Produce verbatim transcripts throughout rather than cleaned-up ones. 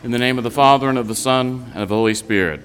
In the name of the Father, and of the Son, and of the Holy Spirit.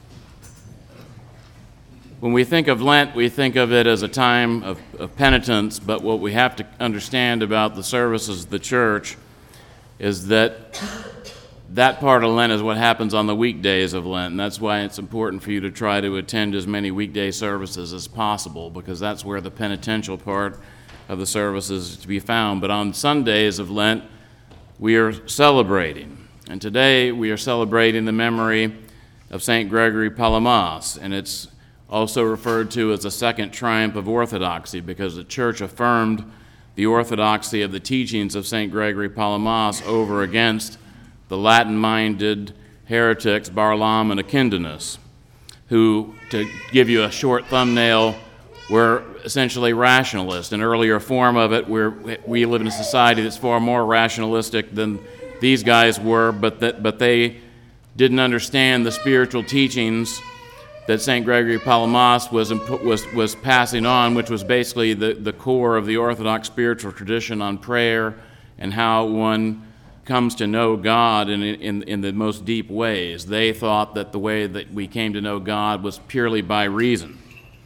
When we think of Lent, we think of it as a time of, of penitence, but what we have to understand about the services of the church is that that part of Lent is what happens on the weekdays of Lent, and that's why it's important for you to try to attend as many weekday services as possible, because that's where the penitential part of the service is to be found. But on Sundays of Lent, we are celebrating. And today we are celebrating the memory of Saint Gregory Palamas, and it's also referred to as the second triumph of orthodoxy because the church affirmed the orthodoxy of the teachings of Saint Gregory Palamas over against the Latin-minded heretics Barlaam and Akindanus, who, to give you a short thumbnail, were essentially rationalists. An earlier form of it, where we live in a society that's far more rationalistic than these guys were, but that but they didn't understand the spiritual teachings that Saint Gregory Palamas was was was passing on, which was basically the, the core of the Orthodox spiritual tradition on prayer and how one comes to know God in, in, in the most deep ways. They thought that the way that we came to know God was purely by reason.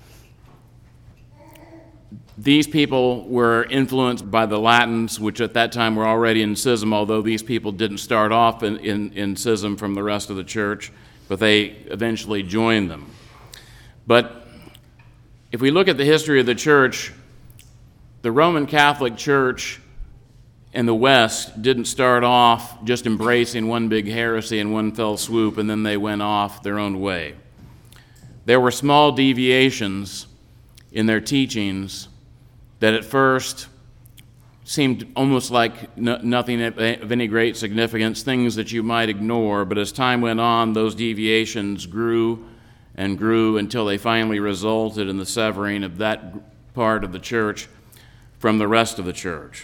These people were influenced by the Latins, which at that time were already in schism, although these people didn't start off in, in, in schism from the rest of the church, but they eventually joined them. But if we look at the history of the church, the Roman Catholic Church in the West didn't start off just embracing one big heresy in one fell swoop, and then they went off their own way. There were small deviations in their teachings that at first seemed almost like no, nothing of any great significance, things that you might ignore, but as time went on, those deviations grew and grew until they finally resulted in the severing of that part of the church from the rest of the church.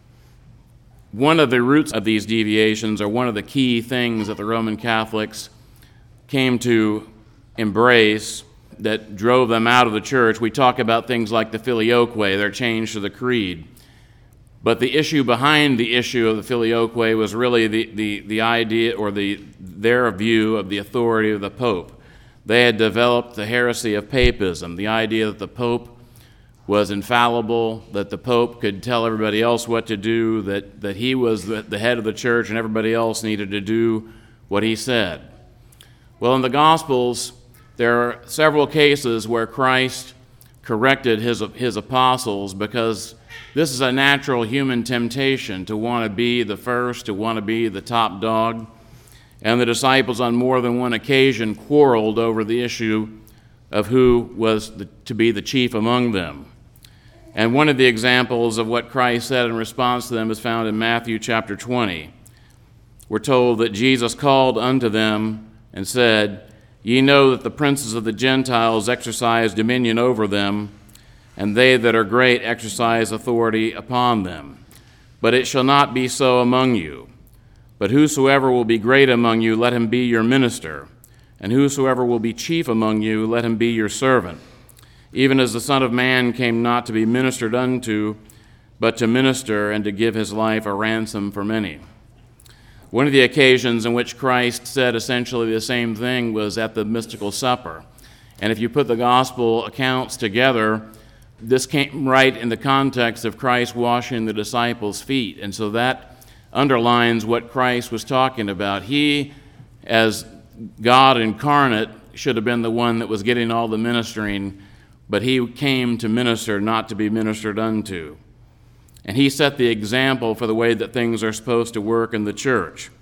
One of the roots of these deviations, or one of the key things that the Roman Catholics came to embrace that drove them out of the church, we talk about things like the filioque, their change to the creed. But the issue behind the issue of the filioque was really the, the, the idea or the their view of the authority of the Pope. They had developed the heresy of papism, the idea that the Pope was infallible, that the Pope could tell everybody else what to do, that, that he was the, the head of the church and everybody else needed to do what he said. Well, in the Gospels, there are several cases where Christ corrected his, his apostles because this is a natural human temptation to want to be the first, to want to be the top dog. And the disciples on more than one occasion quarreled over the issue of who was the, to be the chief among them. And one of the examples of what Christ said in response to them is found in Matthew chapter twenty. We're told that Jesus called unto them and said, Ye know that the princes of the Gentiles exercise dominion over them, and they that are great exercise authority upon them. But it shall not be so among you. But whosoever will be great among you, let him be your minister. And whosoever will be chief among you, let him be your servant. Even as the Son of Man came not to be ministered unto, but to minister and to give his life a ransom for many. One of the occasions in which Christ said essentially the same thing was at the mystical supper. And if you put the gospel accounts together, this came right in the context of Christ washing the disciples' feet. And so that underlines what Christ was talking about. He, as God incarnate, should have been the one that was getting all the ministering, but he came to minister, not to be ministered unto. And he set the example for the way that things are supposed to work in the church.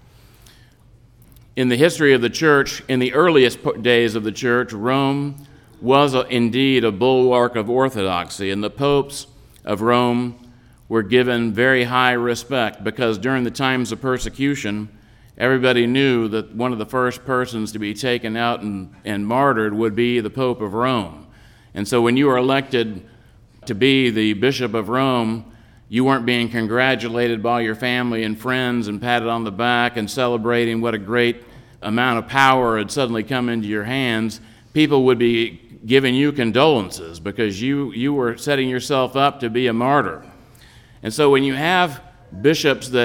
In the history of the church, in the earliest days of the church, Rome was a, indeed a bulwark of orthodoxy, and the popes of Rome were given very high respect because during the times of persecution, everybody knew that one of the first persons to be taken out and, and martyred would be the Pope of Rome. And so when you were elected to be the Bishop of Rome, you weren't being congratulated by your family and friends and patted on the back and celebrating what a great amount of power had suddenly come into your hands. People would be giving you condolences because you, you were setting yourself up to be a martyr. And so when you have bishops that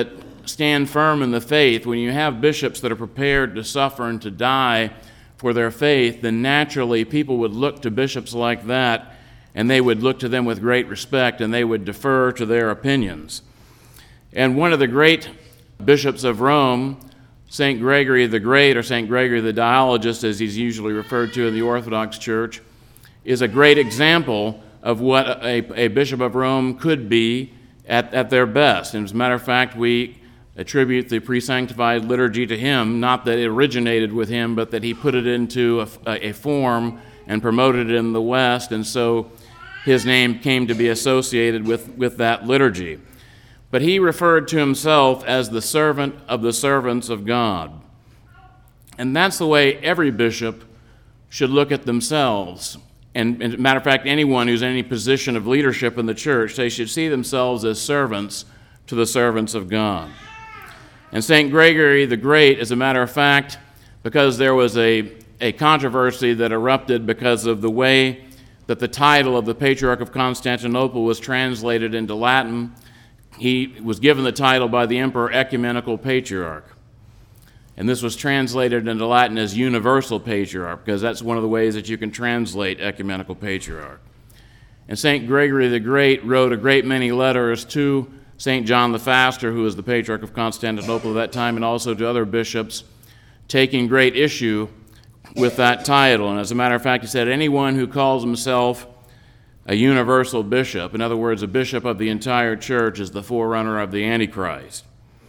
stand firm in the faith, when you have bishops that are prepared to suffer and to die for their faith, then naturally people would look to bishops like that, and they would look to them with great respect, and they would defer to their opinions. And one of the great bishops of Rome, Saint Gregory the Great, or Saint Gregory the Dialogist, as he's usually referred to in the Orthodox Church, is a great example of what a, a bishop of Rome could be at, at their best. And as a matter of fact, we attribute the pre-sanctified liturgy to him, not that it originated with him, but that he put it into a, a form and promoted it in the West, and so his name came to be associated with, with that liturgy. But he referred to himself as the servant of the servants of God. And that's the way every bishop should look at themselves. And, and as a matter of fact, anyone who's in any position of leadership in the church, they should see themselves as servants to the servants of God. And Saint Gregory the Great, as a matter of fact, because there was a, a controversy that erupted because of the way that the title of the Patriarch of Constantinople was translated into Latin, he was given the title by the Emperor Ecumenical Patriarch. And this was translated into Latin as Universal Patriarch, because that's one of the ways that you can translate Ecumenical Patriarch. And Saint Gregory the Great wrote a great many letters to Saint John the Faster, who was the Patriarch of Constantinople at that time, and also to other bishops, taking great issue with that title. And as a matter of fact, he said, anyone who calls himself a universal bishop, in other words, a bishop of the entire church, is the forerunner of the Antichrist.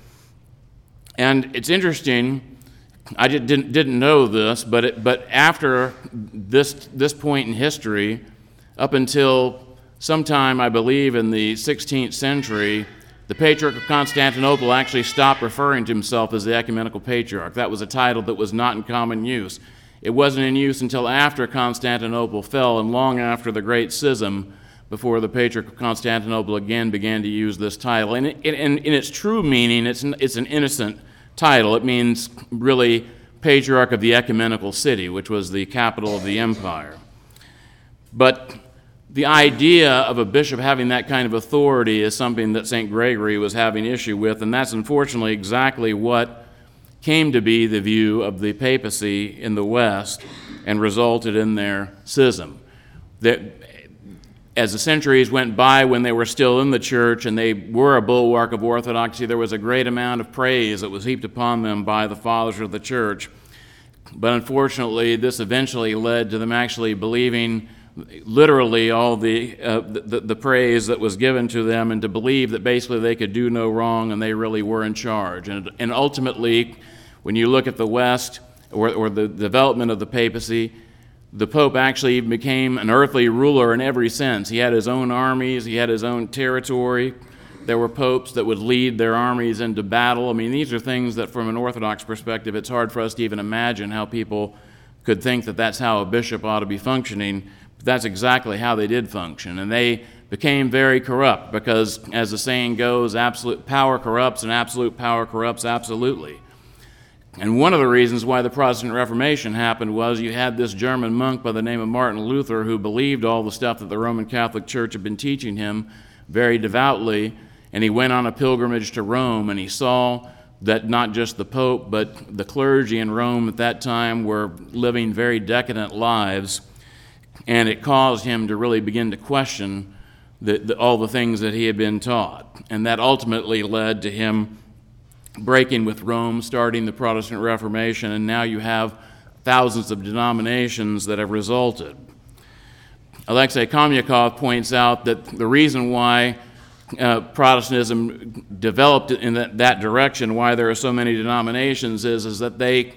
And it's interesting, I didn't, didn't know this, but, it, but after this, this point in history, up until sometime, I believe, in the sixteenth century, the Patriarch of Constantinople actually stopped referring to himself as the Ecumenical Patriarch. That was a title that was not in common use. It wasn't in use until after Constantinople fell and long after the Great Schism before the Patriarch of Constantinople again began to use this title. And it, in, in its true meaning, it's an, it's an innocent title. It means really Patriarch of the Ecumenical City, which was the capital of the empire. But the idea of a bishop having that kind of authority is something that Saint Gregory was having issue with, and that's unfortunately exactly what came to be the view of the papacy in the West and resulted in their schism. That, as the centuries went by, when they were still in the church and they were a bulwark of orthodoxy, there was a great amount of praise that was heaped upon them by the fathers of the church. But unfortunately, this eventually led to them actually believing literally all the, uh, the, the praise that was given to them, and to believe that basically they could do no wrong and they really were in charge. And, and ultimately, when you look at the West, or, or the development of the papacy, the Pope actually became an earthly ruler in every sense. He had his own armies, he had his own territory. There were popes that would lead their armies into battle. I mean, these are things that from an Orthodox perspective, it's hard for us to even imagine how people could think that that's how a bishop ought to be functioning. But that's exactly how they did function. And they became very corrupt because, as the saying goes, absolute power corrupts and absolute power corrupts absolutely. And one of the reasons why the Protestant Reformation happened was you had this German monk by the name of Martin Luther, who believed all the stuff that the Roman Catholic Church had been teaching him very devoutly, and he went on a pilgrimage to Rome, and he saw that not just the Pope, but the clergy in Rome at that time were living very decadent lives, and it caused him to really begin to question the, the, all the things that he had been taught. And that ultimately led to him breaking with Rome, starting the Protestant Reformation, and now you have thousands of denominations that have resulted. Alexei Komyakov points out that the reason why uh, Protestantism developed in that, that direction, why there are so many denominations, is, is that they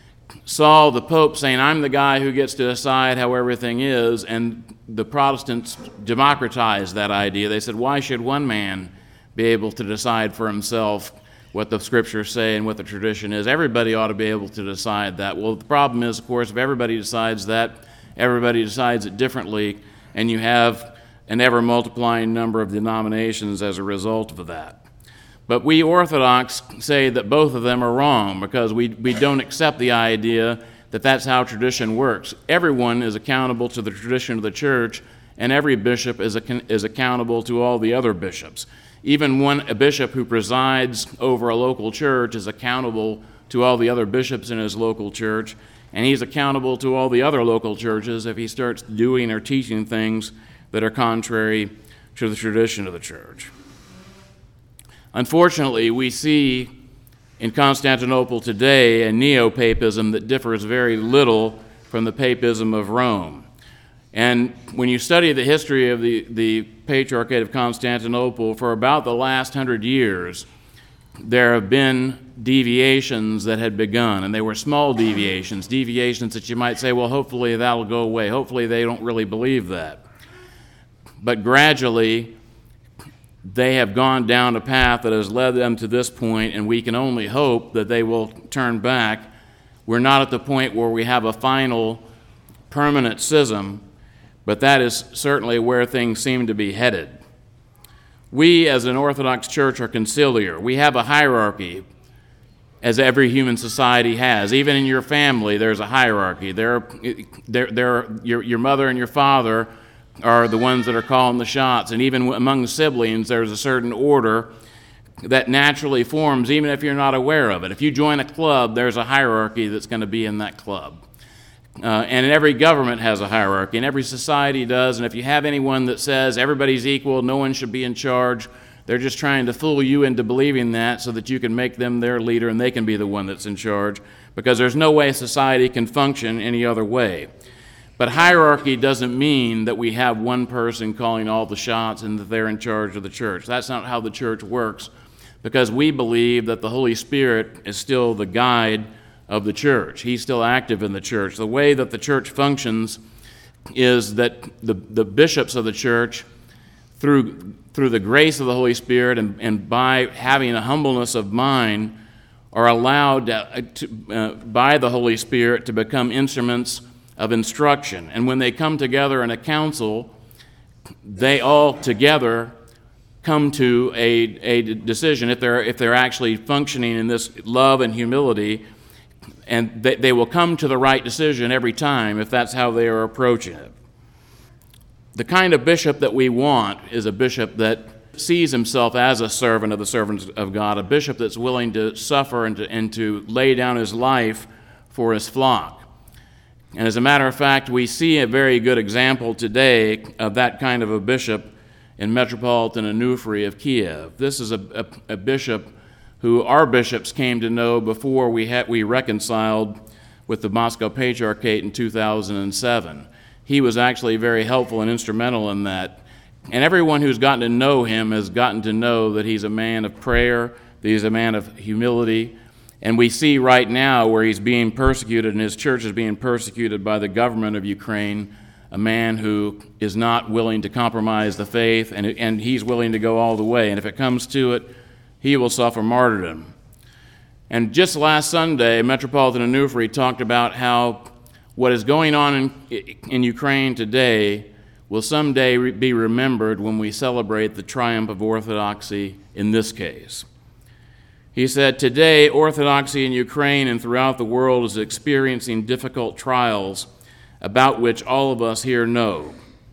saw the Pope saying, I'm the guy who gets to decide how everything is, and the Protestants democratized that idea. They said, why should one man be able to decide for himself what the scriptures say and what the tradition is? Everybody ought to be able to decide that. Well, the problem is, of course, if everybody decides that, everybody decides it differently, and you have an ever-multiplying number of denominations as a result of that. But we Orthodox say that both of them are wrong, because we, we don't accept the idea that that's how tradition works. Everyone is accountable to the tradition of the church, and every bishop is, a, is accountable to all the other bishops. Even one a bishop who presides over a local church is accountable to all the other bishops in his local church, and he's accountable to all the other local churches if he starts doing or teaching things that are contrary to the tradition of the church. Unfortunately, we see in Constantinople today a neo-papism that differs very little from the papism of Rome. And when you study the history of the, the Patriarchate of Constantinople, for about the last hundred years, there have been deviations that had begun, and they were small deviations, deviations that you might say, well, hopefully that'll go away. Hopefully they don't really believe that. But gradually, they have gone down a path that has led them to this point, and we can only hope that they will turn back. We're not at the point where we have a final permanent schism, but that is certainly where things seem to be headed. We, as an Orthodox church, are conciliar. We have a hierarchy, as every human society has. Even in your family, there's a hierarchy. There, there, there, your, your mother and your father are the ones that are calling the shots, and even among siblings, there's a certain order that naturally forms, even if you're not aware of it. If you join a club, there's a hierarchy that's going to be in that club. Uh, and every government has a hierarchy, and every society does, and if you have anyone that says everybody's equal, no one should be in charge, they're just trying to fool you into believing that so that you can make them their leader and they can be the one that's in charge, because there's no way society can function any other way. But hierarchy doesn't mean that we have one person calling all the shots and that they're in charge of the church. That's not how the church works, because we believe that the Holy Spirit is still the guide of the church. He's still active in the church. The way that the church functions is that the, the bishops of the church, through, through the grace of the Holy Spirit and, and by having a humbleness of mind, are allowed to, to, uh, by the Holy Spirit to become instruments of instruction. And when they come together in a council, they all together come to a, a decision, if they're, if they're actually functioning in this love and humility, and they, they will come to the right decision every time if that's how they are approaching it. The kind of bishop that we want is a bishop that sees himself as a servant of the servants of God, a bishop that's willing to suffer and to, and to lay down his life for his flock. And as a matter of fact, we see a very good example today of that kind of a bishop in Metropolitan Onufry of Kiev. This is a, a, a bishop who our bishops came to know before we had, we reconciled with the Moscow Patriarchate in two thousand seven. He was actually very helpful and instrumental in that. And everyone who's gotten to know him has gotten to know that he's a man of prayer, that he's a man of humility. And we see right now where he's being persecuted and his church is being persecuted by the government of Ukraine, a man who is not willing to compromise the faith, and, and he's willing to go all the way. And if it comes to it, he will suffer martyrdom. And just last Sunday, Metropolitan Onufry talked about how what is going on in, in Ukraine today will someday re- be remembered when we celebrate the triumph of Orthodoxy in this case. He said, "Today, Orthodoxy in Ukraine and throughout the world is experiencing difficult trials about which all of us here know.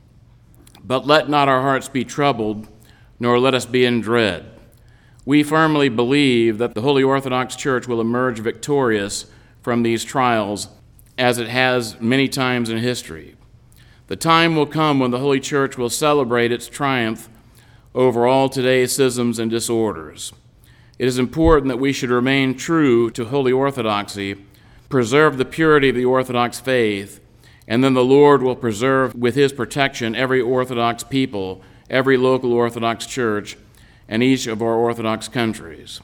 But let not our hearts be troubled, nor let us be in dread. We firmly believe that the Holy Orthodox Church will emerge victorious from these trials, as it has many times in history. The time will come when the Holy Church will celebrate its triumph over all today's schisms and disorders. It is important that we should remain true to Holy Orthodoxy, preserve the purity of the Orthodox faith, and then the Lord will preserve with his protection every Orthodox people, every local Orthodox church, and each of our Orthodox countries."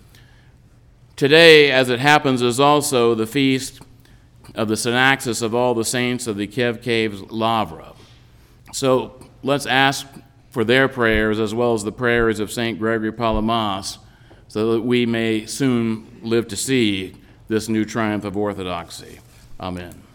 Today, as it happens, is also the feast of the Synaxis of all the saints of the Kiev Caves Lavra. So let's ask for their prayers as well as the prayers of Saint Gregory Palamas, so that we may soon live to see this new triumph of orthodoxy. Amen.